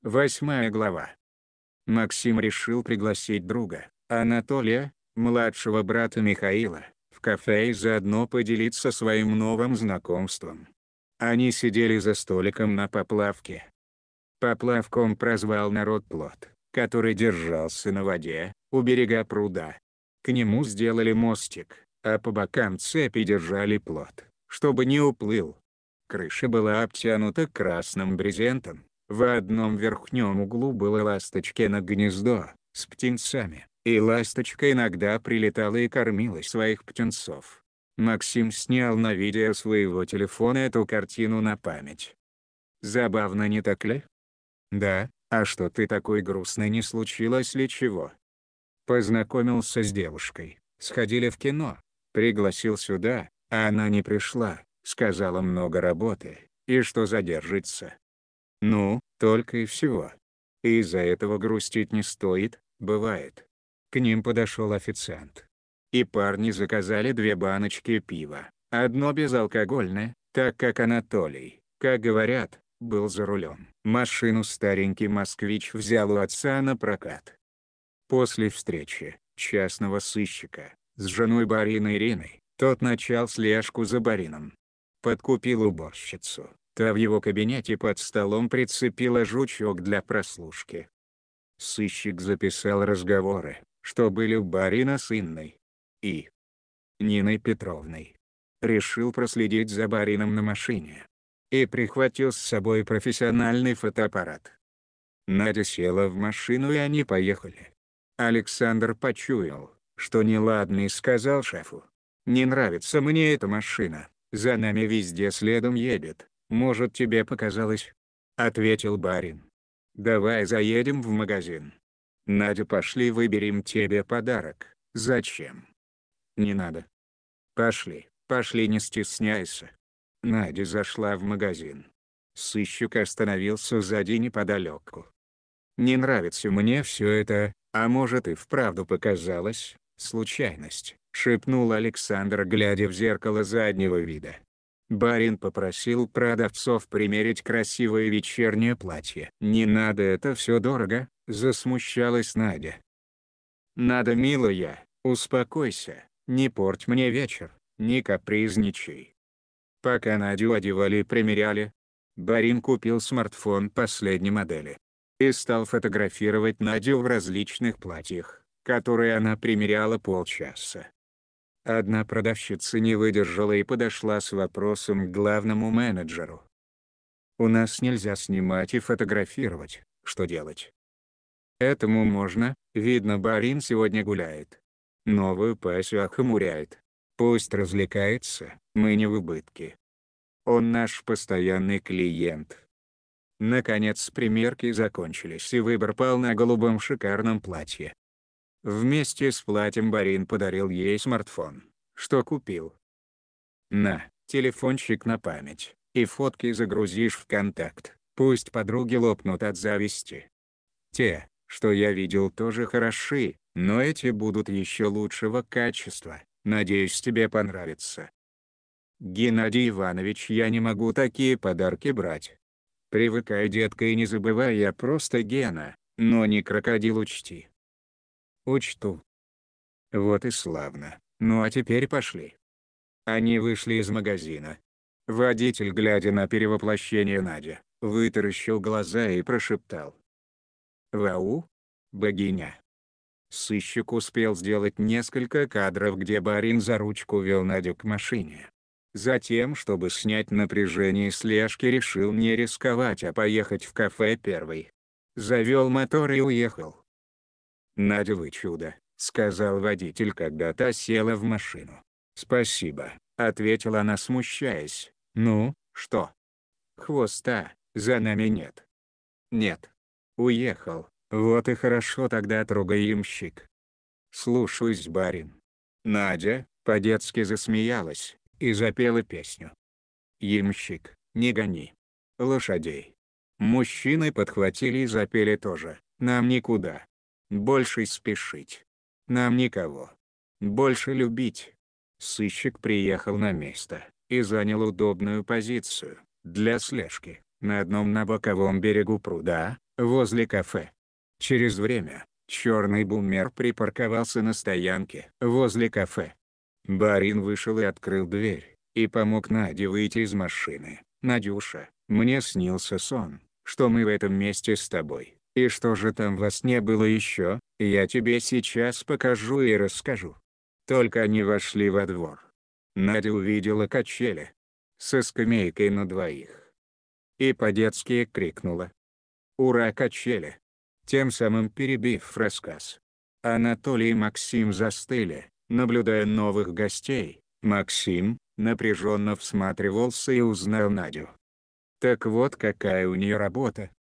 8 глава. Максим решил пригласить друга, Анатолия, младшего брата Михаила, в кафе и заодно поделиться своим новым знакомством. Они сидели за столиком на Поплавке. Поплавком прозвал народ плот, который держался на воде, у берега пруда. К нему сделали мостик, а по бокам цепи держали плот, чтобы не уплыл. Крыша была обтянута красным брезентом. В одном верхнем углу было ласточкино гнездо с птенцами, и ласточка иногда прилетала и кормила своих птенцов. Максим снял на видео своего телефона эту картину на память. Забавно, не так ли? Да, а что ты такой грустный, не случилось ли чего? Познакомился с девушкой, сходили в кино, пригласил сюда, а она не пришла, сказала много работы, и что задержится. Ну, только и всего. И из-за этого грустить не стоит, бывает. К ним подошел официант. И парни заказали 2 баночки пива, одно безалкогольное, так как Анатолий, как говорят, был за рулем. Машину старенький москвич взял у отца на прокат. После встречи частного сыщика с женой барина Ириной, тот начал слежку за барином. Подкупил уборщицу. Та в его кабинете под столом прицепила жучок для прослушки. Сыщик записал разговоры, что были у барина с Инной и Ниной Петровной. Решил проследить за барином на машине. И прихватил с собой профессиональный фотоаппарат. Надя села в машину и они поехали. Александр почуял, что неладно, и сказал шефу: «Не нравится мне эта машина, за нами везде следом едет, может, тебе показалось?» Ответил барин: «Давай заедем в магазин. Надя, пошли выберем тебе подарок». «Зачем?» «Не надо». «Пошли, пошли, не стесняйся». Надя зашла в магазин. Сыщик остановился сзади неподалеку. «Не нравится мне все это, а может и вправду показалось, случайность», — шепнул Александр, глядя в зеркало заднего вида. Барин попросил продавцов примерить красивое вечернее платье. «Не надо, это все дорого», — засмущалась Надя. «Надо, милая, успокойся, не порть мне вечер, не капризничай». Пока Надю одевали и примеряли, барин купил смартфон последней модели и стал фотографировать Надю в различных платьях, которые она примеряла полчаса. Одна продавщица не выдержала и подошла с вопросом к главному менеджеру. «У нас нельзя снимать и фотографировать, что делать?» «Этому можно, видно, барин сегодня гуляет. Новую пассию охмуряет. Пусть развлекается, мы не в убытке. Он наш постоянный клиент». Наконец примерки закончились и выбор пал на голубом шикарном платье. Вместе с платьем барин подарил ей смартфон. «Что купил?» «На, телефончик на память, и фотки загрузишь в контакт, пусть подруги лопнут от зависти. Те, что я видел, тоже хороши, но эти будут еще лучшего качества, надеюсь, тебе понравится». «Геннадий Иванович, я не могу такие подарки брать». «Привыкай, детка, и не забывай, я просто Гена, но не крокодил, учти». «Учту». «Вот и славно, ну а теперь пошли». Они вышли из магазина. Водитель, глядя на перевоплощение Нади, вытаращил глаза и прошептал: «Вау, богиня». Сыщик успел сделать несколько кадров, где барин за ручку вел Надю к машине. Затем, чтобы снять напряжение слежки, решил не рисковать, а поехать в кафе первый. Завел мотор и уехал. «Надя, вы чудо», — сказал водитель, когда та села в машину. «Спасибо», — ответила она, смущаясь. «Ну, что?» «Хвоста за нами нет». «Нет». «Уехал. Вот и хорошо, тогда трогай, ямщик». «Слушаюсь, барин». Надя по-детски засмеялась и запела песню. «Ямщик, не гони лошадей». Мужчины подхватили и запели тоже. «Нам никуда больше спешить. Нам никого больше любить». Сыщик приехал на место и занял удобную позицию для слежки. На одном боковом берегу пруда, возле кафе. Через время, черный бумер припарковался на стоянке возле кафе. Барин вышел и открыл дверь, и помог Наде выйти из машины. «Надюша, мне снился сон, что мы в этом месте с тобой. И что же там во сне было еще, я тебе сейчас покажу и расскажу». Только они вошли во двор. Надя увидела качели со скамейкой на двоих. И по-детски крикнула: «Ура, качели!», тем самым перебив рассказ. Анатолий и Максим застыли, наблюдая новых гостей. Максим напряженно всматривался и узнал Надю. Так вот какая у нее работа.